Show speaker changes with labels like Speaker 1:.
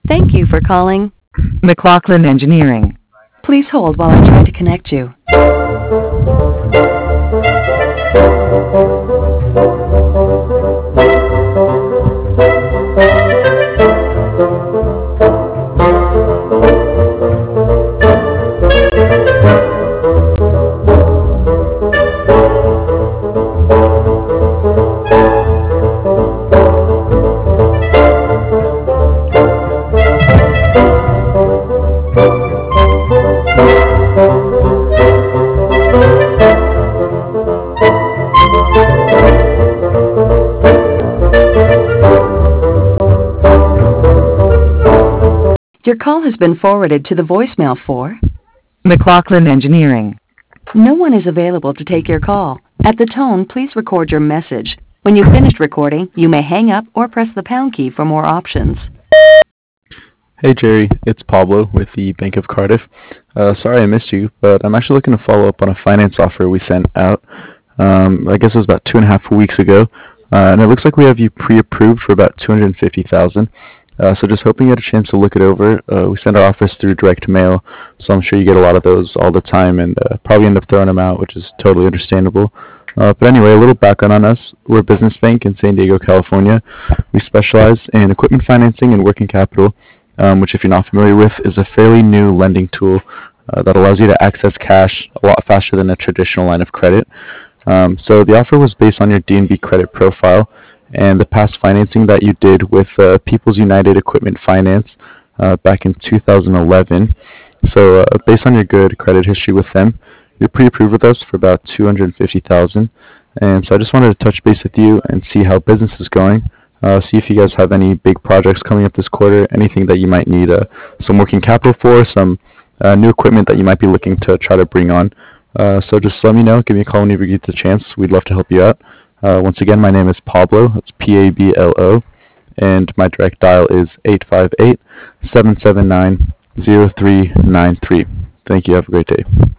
Speaker 1: Thank you for calling.
Speaker 2: McLaughlin Engineering.
Speaker 1: Please hold while I try to connect you. Your call has been forwarded to the voicemail for
Speaker 2: McLaughlin Engineering.
Speaker 1: No one is available to take your call. At the tone, please record your message. When you've finished recording, you may hang up or press the pound key for more options.
Speaker 3: Hey Jerry, it's Pablo with the Bank of Cardiff. Sorry I missed you, but I'm actually looking to follow up on a finance offer we sent out. I guess it was about 2.5 weeks ago, and it looks like we have you pre-approved for about $250,000. So just hoping you had a chance to look it over. We send our offers through direct mail, so I'm sure you get a lot of those all the time, and probably end up throwing them out, which is totally understandable. But anyway, a little background on us. We're a business bank in San Diego, California. We specialize in equipment financing and working capital, which if you're not familiar with, is a fairly new lending tool that allows you to access cash a lot faster than a traditional line of credit. So the offer was based on your D&B credit profile and the past financing that you did with People's United Equipment Finance back in 2011. So based on your good credit history with them, you're pre-approved with us for about $250,000. And so I just wanted to touch base with you and see how business is going. See if you guys have any big projects coming up this quarter, anything that you might need some working capital for, some new equipment that you might be looking to try to bring on. So just let me know. Give me a call whenever you get the chance. We'd love to help you out. Once again, my name is Pablo. That's Pablo. And my direct dial is 858-779-0393. Thank you. Have a great day.